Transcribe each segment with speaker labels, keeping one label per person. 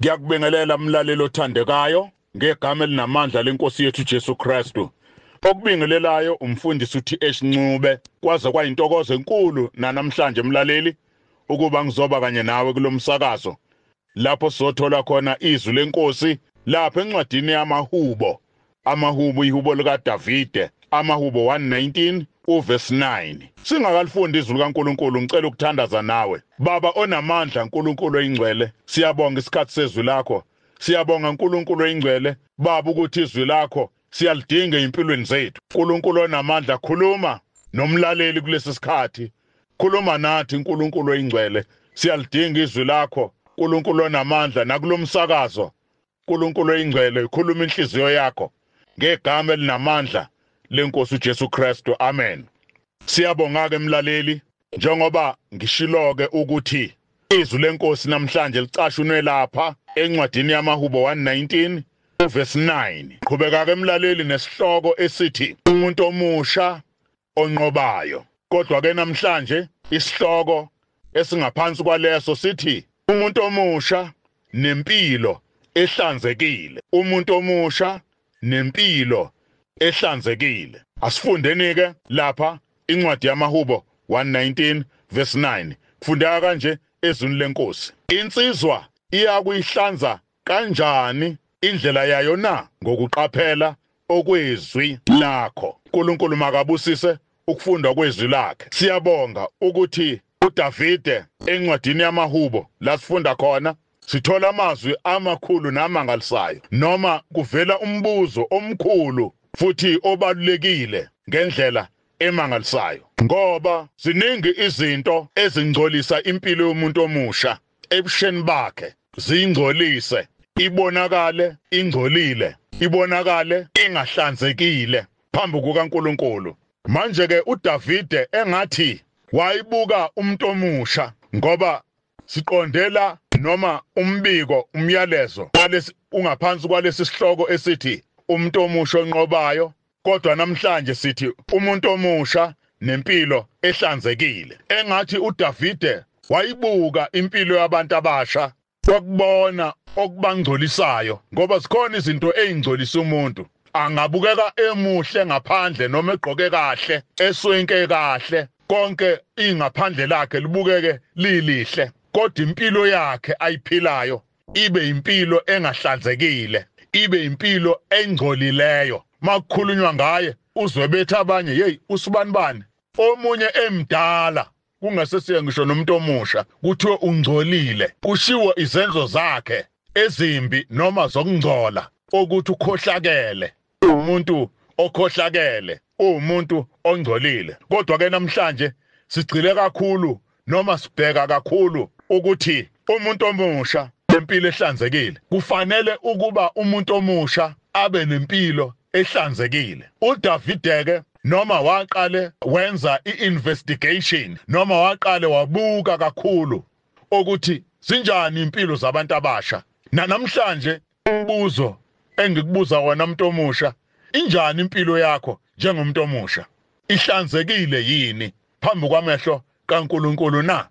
Speaker 1: Ngiyakubingelela mlalelo othandekayo ngegama elinamandla lenkosi yethu Jesu Kristu. Okubingelelayo umfundisi uTH Ncube kwaze kwayintokozo enkulu namhlanje mlaleli ukuba ngizoba kanye nawe kulomsakazo lapho sothola khona izwi lenkosi lapha encwadini yamahubo. Amahubo ihubo lika Davide, amahubo 119 uverse 9. Singakalifunda izwi likaNkuluNkulu ngicela ukuthandaza nawe. Baba onamandla uNkulunkulu oyingcwele, siyabonga isikhathi sezwi lakho. Siyabonga uNkulunkulu oyingcwele baba ukuthi izwi lakho siyalidinga empilweni zethu. uNkulunkulu onamandla, khuluma nomlaleli kulesi sikhathi. Khuluma nathi uNkulunkulu oyingcwele, siyalidinga izwi lakho. uNkulunkulu onamandla nakulomsakazo, uNkulunkulu oyingcwele, khuluma inhliziyo yakho ngegama elinamandla lenkosi uJesu Kristu. Amen. Siyabonga ke mlaleli njengoba ngishiloke ukuthi izwi lenkosi namhlanje licashunwe lapha encwadini yamahubo 119 verse 9. Qhubeka ke mlaleli nesihloko esithi umuntu omusha onqobayo. Kodwa ke namhlanje isihloko esingaphansi kwaleso sithi umuntu omusha nempilo ehlanzekile. Umuntu omusha nempilo ehlanzekile. Asifundeni ke lapha incwadi yamahubo 119 verse 9. Kufundeka kanje ezwini lenkosi. Insizwa iyakuyihlanza kanjani indlela yayo na? Ngokuqaphela okwezwi lakho. uNkulunkulu makabusise ukufunda kwezwi lakhe. Siyabonga ukuthi uDavide encwadini yamahubo la sifunda khona sithola amazwi amakhulu namangalisayo, noma kuvela umbuzo omkhulu futhi obalulekile ngendlela emangalisayo, ngoba ziningi izinto ezingcolisa impilo yomuntu omusha ebusheni bakhe. Zingcolise, ibonakale ingcolile, ibonakale ingahlanzekile phambi kukaNkulunkulu. Manje ke uDavide engathi wayibuka umuntu omusha, ngoba siqondela noma umbiko, umyalezo ungaphansi kwalesi sihloko esithi umuntu omusha onqobayo. Kodwa namhlanje sithi umuntu omusha nempilo ehlanzekile. Engathi uDavide wayibuka impilo yabantu abasha, wakubona okubangcolisayo, ngoba zikhona izinto ezingcolisa umuntu. Angabukeka emuhle ngaphandle noma egqoke kahle, eswenke kahle, konke ingaphandle lakhe libukeke lilihle, kodwa impilo yakhe ayiphilayo ibe impilo engahlanzekile, ibe impilo engcolileyo. Makukhulunywa ngaye uzwe bethi abanye, hey, usibanibani omunye emdala, kungasesiye ngisho nomuntu omusha, kuthiwe ungcolile. Kushiwo izenzo zakhe ezimbi noma zokungcola, ukuthi ukhohlakele, umuntu okhohlakele, umuntu ongcolile. Kodwa ke namhlanje sigcile kakhulu noma sibheka kakhulu ukuthi umuntu omusha nempilo ehlanzekile. Kufanele ukuba umuntu omusha abe nempilo ehlanzekile. uDavide ke noma waqale wenza i-investigation, noma waqale wabuka kakhulu ukuthi sinjani impilo zabantu abasha. Namhlanje umbuzo engikubuza wona umuntu omusha, injani impilo yakho njengomuntu omusha? Ihlanzekile yini phambi kwamehlo kaNkulunkulu na?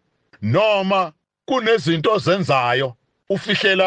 Speaker 1: Noma kunezinto ozenzayo ufihlela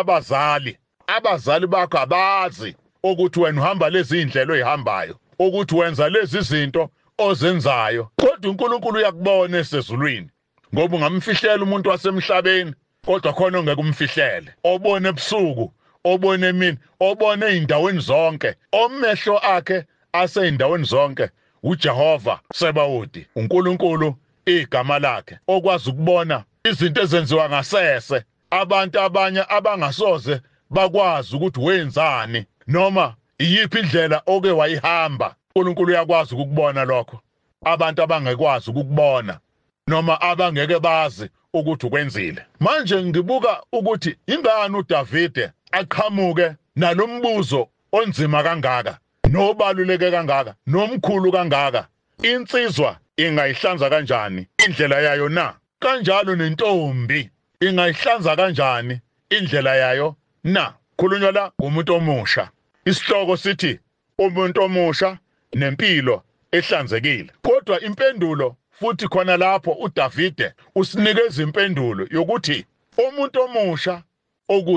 Speaker 1: abazali bakho abazi ukuthi wena uhamba lezi indlela oyihambayo, ukuthi wenza lezi zinto ozenzayo, kodwa uNkulunkulu uyakubona esezulwini. Ngoba ungamfihlela umuntu wasemhlabeni, kodwa khona ongeke umfihlele. Obone ebusuku, obone emini, obone ey'ndaweni zonke, omehlo akhe asey'ndaweni zonke uJehova Sebawudi, uNkulunkulu igama lakhe, okwazi ukubona izinto ezenziwa ngasese. Abantu abanye abangasoze bakwazi ukuthi wenzani noma iyiphi indlela oke wayihamba. uNkulunkulu uyakwazi ukukubona lokho. Abantu abangekwazi ukukubona noma abangeke bazi ukuthi ukwenzile. Manje ngibuka ukuthi ingani uDavide aqhamuke nalombuzo onzima kangaka, nobaluleke kangaka, nomkhulu kangaka. Insizwa ingayihlanza kanjani indlela yayo na? Kanjalo nentombi ingayihlanza kanjani indlela yayo na? Khulunywa la umuntu omusha. Isihloko sithi umuntu omusha nempilo ehlanzekile. Kodwa impendulo futhi khona lapho uDavide usinikeza impendulo yokuthi umuntu omusha ukuze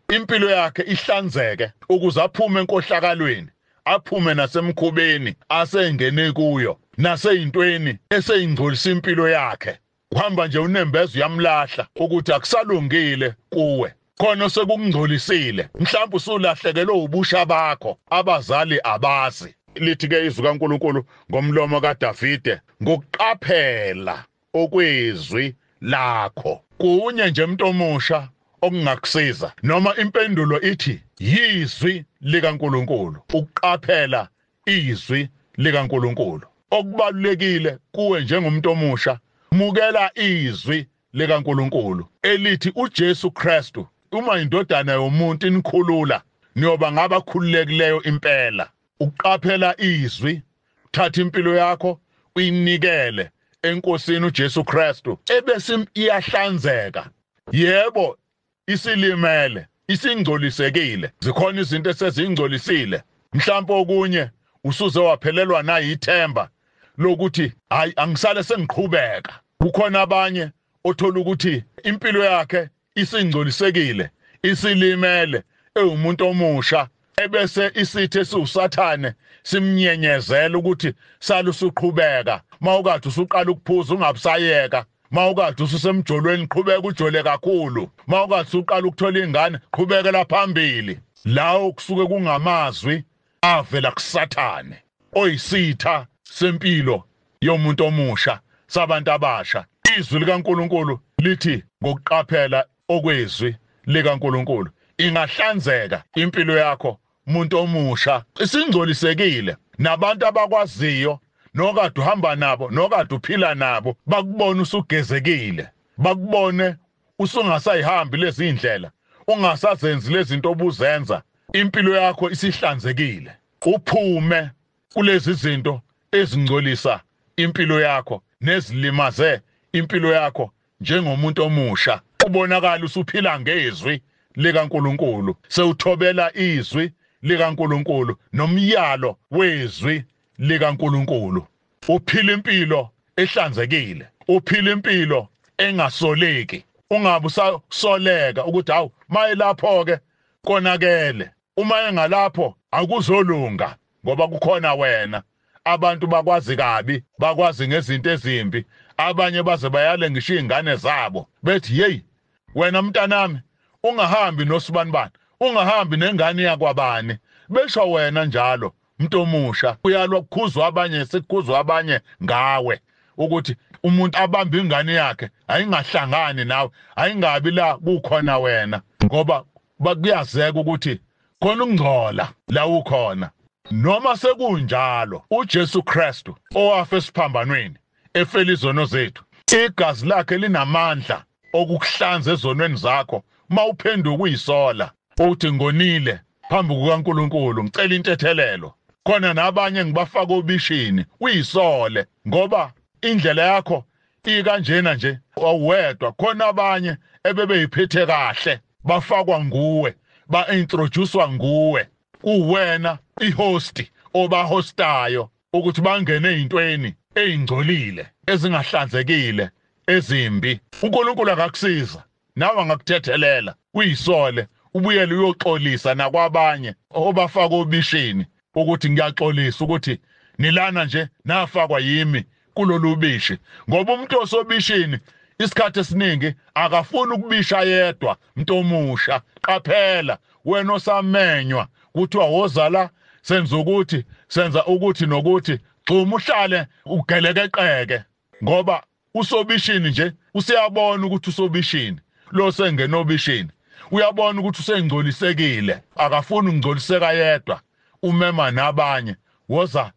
Speaker 1: impilo yakhe ihlanzeke ukuze aphume enkohlakalweni, aphume nasemkhubeni asengene kuyo, naseyintweni eseyingcolisa impilo yakhe. Uhamba nje unembeza uyamlahla ukuthi akusalungile kuwe, khona sekungcolisile, mhlawumbe usulahlekelwe ubusha bakho, abazali abazi. Lithi-ke izwi kaNkulunkulu ngomlomo kaDavide, ngokuqaphela okwezwi lakho. Kunye nje umuntu omusha okungakusiza, noma impendulo ithi yizwi likaNkulunkulu, ukuqaphela izwi likaNkulunkulu. Okubalulekile kuwe njengomuntu omusha, mukela izwi likaNkulunkulu elithi uJesu Kristu uma indodana yomuntu inikhulula, niyoba ngabakhululekileyo impela. Uqaphela izwi, thatha impilo yakho uyinikele enkosini uJesu Kristu, ebese iyahlanzeka. Yebo, isilimele, isingcolisekile, zikhona izinto esezingcolisile. Mhlawumbe okunye usuze waphelelwa nayithemba lokuthi hayi angisale sengiqhubeka. Kukhona abanye othola ukuthi impilo yakhe isingcolisekile, isilimele, ewumuntu omusha, ebese isithe siwusathane simnyenyezela ukuthi sala usuqhubeka. Mawukade usuqala ukuphuza ungabusayeka, mawukade ususemjolweni qhubeka ujole kakhulu, mawukade usuqala ukuthola ingane qhubekela phambili. Lawo kusuke kungamazwi avela kusathane oyisitha sempilo yomuntu omusha, sabantu abasha. Izwi likaNkulunkulu lithi ngokuqaphela okwezwi likaNkulunkulu ingahlanzeka impilo yakho, umuntu omusha, isingcolisekile. Nabantu abakwaziyo nokade uhamba nabo, nokade uphila nabo, bakubona usugezekile, bakubone usungasayihambi lezi indlela, ungasazenzi lezi zinto obuzenza. Impilo yakho isihlanzekile, uphume kulezi zinto ezingcolisa impilo yakho nezilimaze impilo yakho. Njengomuntu omusha ubonakala usuphila ngezwi likaNkulunkulu, sewuthobela izwi likaNkulunkulu nomyalo wezwi likaNkulunkulu. Uphila impilo ehlanzekile, uphila impilo engasoleki. Ungabe usasoleka ukuthi hawu mayelapho ke konakele, uma engalapho akuzolunga, ngoba kukhona wena. Abantu bakwazi kabi, bakwazi ngezinto ezimbi. Abanye baze bayale ngisho izingane zabo bethi hey wena mntanami ungahambi nosibanibani, ungahambi nengane yakwabani. Besho wena njalo umuntu omusha uyalwa kukhuzwa abanye, sekukhuzwa abanye ngawe ukuthi umuntu abamba ingane yakhe ayingahlangani nawe, ayingabi la kukhona wena, ngoba bakuyazeka ukuthi khona ukungcola la ukhona. Noma sekunjalo uJesu Kristu owafa esiphambanweni efela izono zethu, igazi lakhe linamandla okukuhlanza ezonweni zakho. Mawuphenduka uyisola uthi ngonile phambi kukaNkulunkulu, ngicela intethelelo, khona nabanye ngibafaka obishini uyisole, ngoba indlela yakho ikanjena nje awedwa. Khona abanye ebebeyiphethe kahle, bafakwa nguwe, ba-introducewa nguwe, uwena ihosti obahostayo ukuthi bangene ezintweni ezingcolile, ezingahlanzekile, ezimbi. uNkulunkulu akakusiza, nawe angakuthethelela uyisole, ubuyele uyoxolisa nakwabanye obafaka obishini ukuthi ngiyaxolisa ukuthi nilana nje nafakwa yimi kulolu bishi. Ngoba umuntu osobishini isikhathi esiningi akafuni ukubisha yedwa. Umuntu omusha, qaphela wena osamenywa kuthiwa wozala senza ukuthi, senza ukuthi nokuthi, gxuma uhlale ugelekeqeke, ngoba usobishini nje usiyabona ukuthi usobishini. Lo sengena obishini uyabona ukuthi usengcolisekile, akafuni ukungcoliseka yedwa, umema nabanye. Woza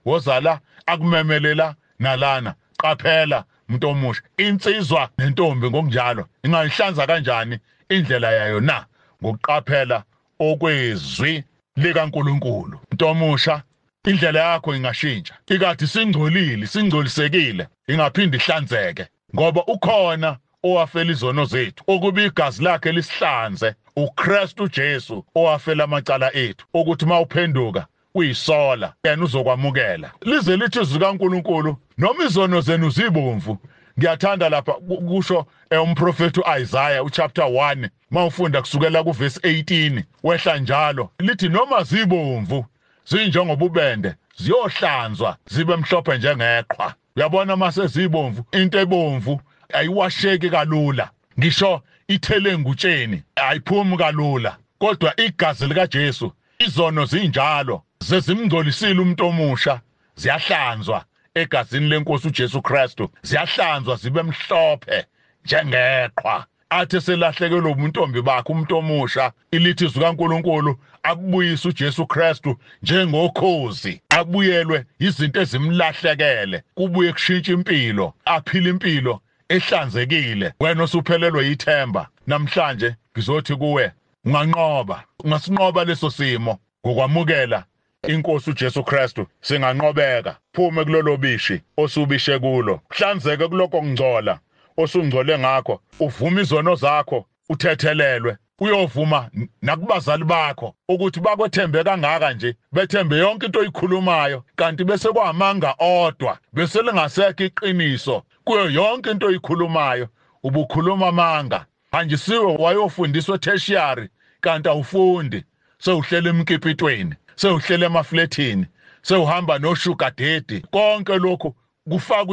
Speaker 1: la akumemelela nalana. Qaphela umuntu omusha, insizwa nentombi ngokunjalo ingayihlanza kanjani indlela yayo na? Ngokuqaphela okwezwi likaNkulunkulu. Umuntu omusha, indlela yakho ingashintsha, ikade singcolile, singcolisekile, ingaphinda ihlanzeke, ngoba ukhona owafela izono zethu, okuba igazi lakhe lisihlanze. uKristu Jesu owafela amacala ethu, ukuthi mawuphenduka uyisola yena uzokwamukela. Lize lithi izwi likaNkulunkulu, noma izono zenu zibomvu Ngiyathanda lapha kusho umprofeti uIsaiah uchapter 1 mawufunda kusukela kuverse 18 wehla njalo lithi noma zibomvu zinjengobubende ziyohlanzwa zibe mhlophe njengeqhwa. Uyabona mase zibomvu into ebomvu ayiwasheki kalula, ngisho ithele ngutsheni ayiphumi kalula, kodwa igazi lika Jesu izono zinjalo zezimngcolisile umuntu omusha ziyahlanzwa egazini lenkosi uJesu Kristu, ziyahlanzwa zibe mhlophe njengeqhwa. Athi selahlekelwe ubuntombi bakhe umuntu omusha, ilithi zikaNkulunkulu akubuyisa uJesu Kristu njengokhozi, abuyelwe izinto ezimlahlekele, kubuye kushintsha impilo, aphile impilo ehlanzekile. Wena osuphelelwe yithemba namhlanje ngizothi kuwe ungasinqoba leso simo ngokwamukela inkosi uJesu Kristu. Singanqobeka, phume kulolo bishi osubishe kulo, hlanzeke kuloko ngcola osungcole ngakho, uvuma izono zakho, uthethelelwe, uyovuma nakubazali bakho ukuthi bakwethembe kangaka nje, bethembe yonke into oyikhulumayo, kanti bese kwamanga odwa, bese lingasekho iqiniso kuyo yonke into oyikhulumayo, ubukhuluma amanga. Hanjisiwe wayofundiswa tertiary kanti awufundi, sewuhlela emkipitweni, sewuhlela emafletini, sewuhamba nosugar daddy. Konke lokho kufakwa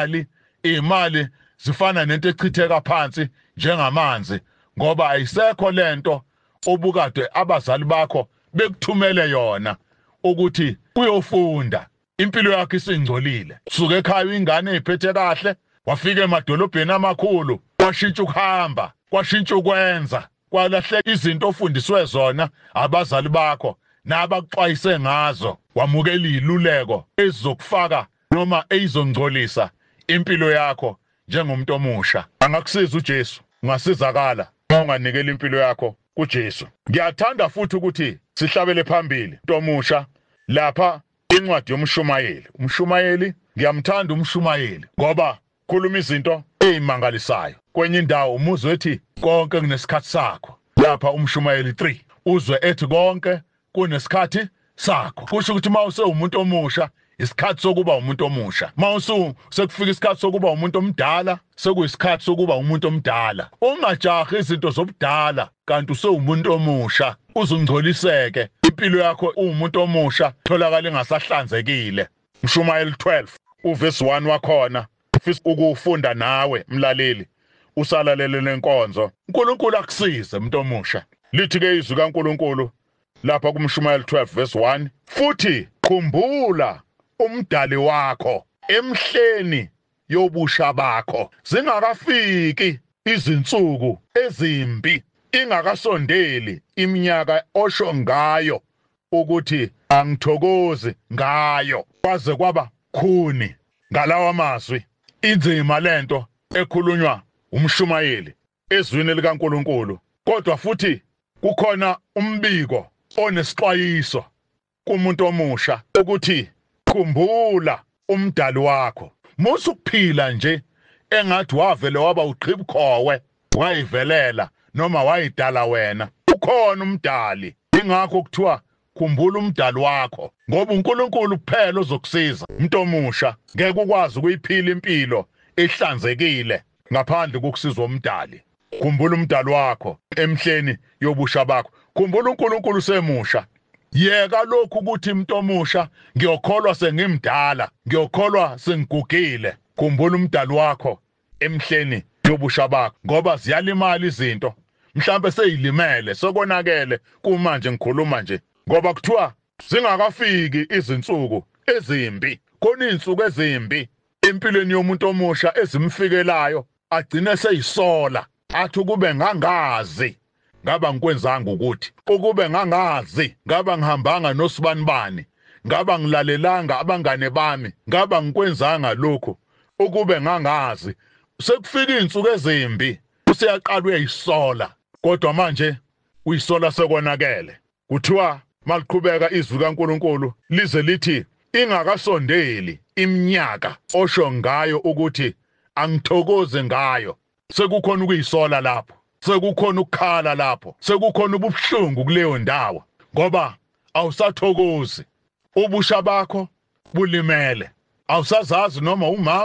Speaker 1: imali zifana nento echitheka phansi njengamanzi, ngoba ayisekho lento obukade abazali bakho bekuthumele yona ukuthi uyofunda. Impilo yakhe isingcolile, suka ekhaya ingane eziphethe kahle, wafika emadolobheni amakhulu, kwashintsha ukuhamba, kwashintsha ukwenza, kwalahleka izinto ofundiswe zona abazali bakho nabakuxwayise ngazo, wamukela iziluleko ezizokufaka noma ezizongcolisa impilo yakho njengomuntu omusha. Angakusiza uJesu, ungasizakala uma unganikela impilo yakho kuJesu. Ngiyathanda futhi ukuthi sihlabele phambili umuntu omusha lapha incwadi yomshumayeli. Umshumayeli, ngiyamthanda umshumayeli ngoba khuluma izinto ezimangalisayo. Kwenye indawo umuzwe ethi konke kunesikhathi sakho. Lapha umshumayeli 3 uzwe ethi konke kunesikhathi sakho. Kusho ukuthi mawuse umuntu omusha, isikhathi sokuba umuntu omusha. Sekufika isikhathi sokuba umuntu omdala, sekuyisikhathi sokuba umuntu omdala. Ungajahi izinto zobudala kanti usewumuntu omusha, uzungcoliseke. Impilo yakho umuntu omusha tholakala ingasahlanzekile. Mshumayeli 12 uverse 1 wakhona ufisa ukufunda nawe mlaleli, usalalele lenkonzo. uNkulunkulu akusize umuntu omusha. Lithi ke izwi kaNkulunkulu lapha kuMshumayeli 12 verse 1, futhi khumbula umdali wakho emhleni yobusha bakho, zingakafiki izinsuku ezimbi, ingakasondeli iminyaka osho ngayo ukuthi angithokozi ngayo. Kwaze kwaba khuni ngalawa mazwi, inzima lento ekhulunywa umshumayeli ezwini likaNkulunkulu, kodwa futhi kukhona umbiko onesixwayiso kumuntu omusha ukuthi khumbula umdali wakho. Musukuphila nje engathi wavele waba uqhibukhowe, wayivelela noma wayidala wena. Ukhona umdali, ingakho kuthiwa khumbula umdali wakho, ngoba uNkulunkulu kuphela ozokusiza. Umuntu omusha ngeke ukwazi ukuyiphila impilo ehlanzekile ngaphandle kokusizwa umdali. Khumbula umdali wakho emhleni yobusha bakho. Khumbula uNkulunkulu semusha. Yeka lokhu ukuthi umuntu omusha ngiyokholwa sengimdala, ngiyokholwa sengigugile. Khumbula umdali wakho emhleni yobusha bakho, ngoba ziyalimala izinto. Mhlambe seyilimele, sokonakele kumanje ngikhuluma nje, ngoba kuthiwa zingakafiki izinsuku ezimbi. Khona izinsuku ezimbi empilweni yomuntu omusha ezimfikelayo, agcine seyisola, athi kube ngangazi ngaba ngikwenzanga ukuthi, ukube ngangazi ngaba ngihambanga nosibanibani, ngaba ngilalelanga abangane bami, ngaba ngikwenzanga lokho, ukube ngangazi. Sekufika izinsuku ezimbi, useyaqala uyayisola, kodwa manje uyisola sekonakele. Kuthiwa maliqhubeka izwi kaNkulunkulu lize lithi ingakasondeli iminyaka osho ngayo ukuthi angithokoze ngayo. Sekukhona ukuyisola lapho, sekukhona ukukhala lapho, sekukhona ubuhlungu kuleyo ndawo, ngoba awusathokozi. Ubusha bakho bulimele, awusazazi noma umama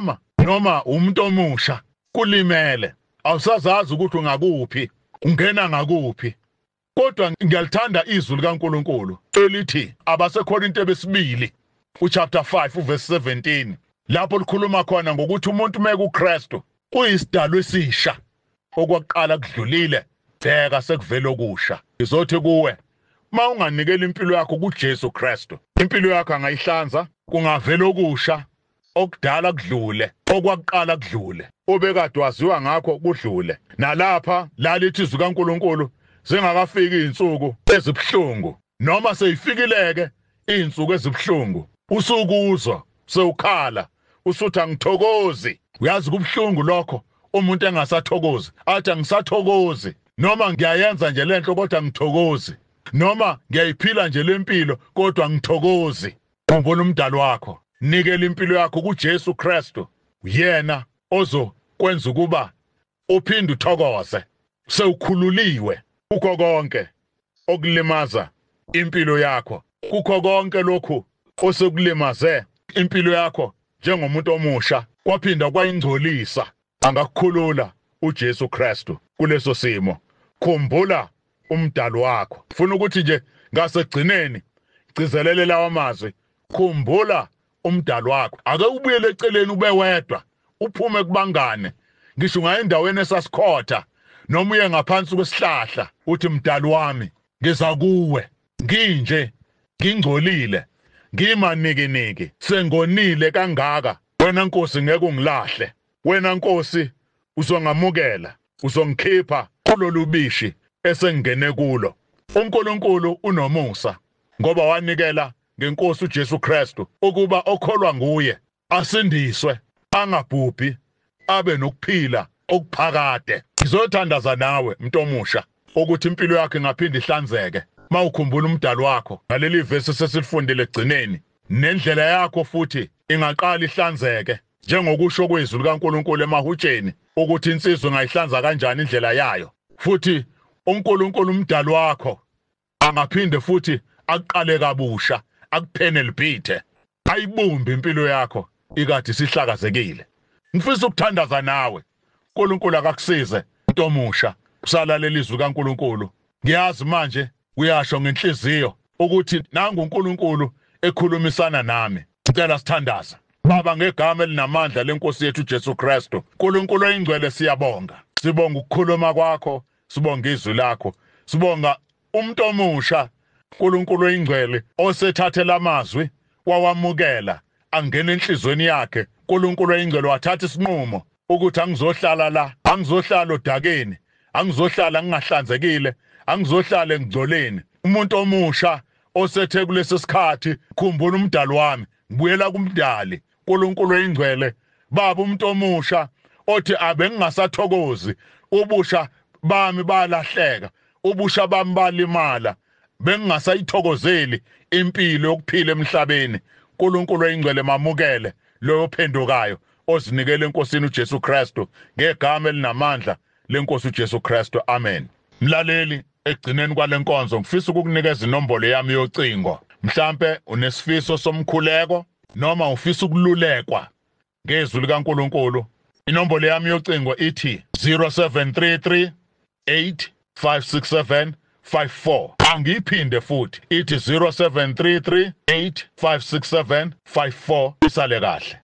Speaker 1: noma umuntu omusha kulimele awusazazi ukuthi ungakuphi ungena ngakuphi kodwa ngiyalithanda izwi likaNkuluNkulu elithi abaseKorinte besibili uchapter 5 verse 17 lapho likhuluma khona ngokuthi umuntu mekuKristu uyisidalwa esisha okwakuqala kudlulile bheka sekuvela okusha izothi kuwe mawunganikela impilo yakho kuJesu Kristu impilo yakho angayihlanza kungavela okusha okudala kudlule okwakuqala kudlule obekade waziwa ngakho kudlule nalapha lalithi izwi kaNkuluNkulu zingakafiki izinsuku ezibhlungu noma seyifikileke izinsuku ezibhlungu usukuzwa sewukhala usuthi angithokozi uyazi kubhlungu lokho umuntu engasathokozi athi angisathokozi noma ngiyayenza nje lento kodwa ngithokozi noma ngiyayiphila nje lempilo kodwa ngithokozi ngibona umdali wakho nikela impilo yakho kuJesu Kristu yena ozokwenza ukuba uphinde uthokoze sewukhululiwe kukho konke okulimaza impilo yakho kukho konke lokhu osekulimaze impilo yakho njengomuntu omusha kwaphinda kwayingcolisa angakukhulula uJesu Kristu kuleso simo khumbula umdali wakho ufuna ukuthi nje ngasegcineni gcizelele lawa mazwi khumbula umdali wakho ake ubuyele eceleni ube wedwa uphume kubangane ngisho ngayendaweni esasikhotha noma uye ngaphansi kwesihlahla uthi mdali wami ngiza kuwe nginje ngingcolile ngimanikiniki sengonile kangaka wena Nkosi ngeke ungilahle wena Nkosi uzongamukela uzongikhipha kulolu bishi esengene kulo uNkulunkulu unomusa ngoba wanikela ngeNkosi uJesu Kristu ukuba okholwa nguye asindiswe angabhubhi abe nokuphila okuphakade ngizothandaza nawe umuntu omusha ukuthi impilo yakhe ingaphinda ihlanzeke mawukhumbula umdali wakho ngaleli verse sesilifundile egcineni nendlela yakho futhi ingaqala ihlanzeke njengokusho kwezwi likaNkuluNkulu emahutsheni ukuthi insizwe ngayihlanza kanjani indlela yayo futhi uNkulunkulu umdali wakho angaphinde futhi aqale kabusha akuphene libhithe ayibumbe impilo yakho ikade sihlakazekile ngifisa ukuthandaza nawe uNkulunkulu akakusize umuntu omusha usalalela izwi kaNkulunkulu ngiyazi manje uyasho ngenhliziyo ukuthi nangu uNkulunkulu ekhulumisana nami ngicela sithandaza Baba ngegama elinamandla lenkosi yethu Jesu Kristu uNkulunkulu oyingcwele siyabonga sibonga ukukhuluma kwakho sibonga izwi lakho sibonga umuntu omusha uNkulunkulu oyingcwele osethathela amazwi wawamukela angena enhlizweni yakhe uNkulunkulu oyingcwele wathatha isinqumo ukuthi angizohlala la angizohlala odakeni angizohlala ngingahlanzekile angizohlala ngigcoleni umuntu omusha osethe kulesi sikhathi khumbula umdali wami ngibuyela kumdali uNkulunkulu oyingcwele baba umuntu omusha othi abengingasathokozi ubusha bami balahleka ubusha bami balimala bengingasayithokozeli impilo yokuphila emhlabeni uNkulunkulu oyingcwele mamukele lo ophendukayo ozinikele enkosini uJesu Kristu ngegama elinamandla lenkosi uJesu Kristu amen mlaleli egcineni kwalenkonzo ngifisa ukukunikeza inombolo yami yocingo mhlambe unesifiso somkhuleko noma ufisa ukululekwa ngezwi likaNkuluNkulu inombolo yami yocingo ithi 0733 8567 54 angiphinde futhi ithi 0733 8567 54 isale kahle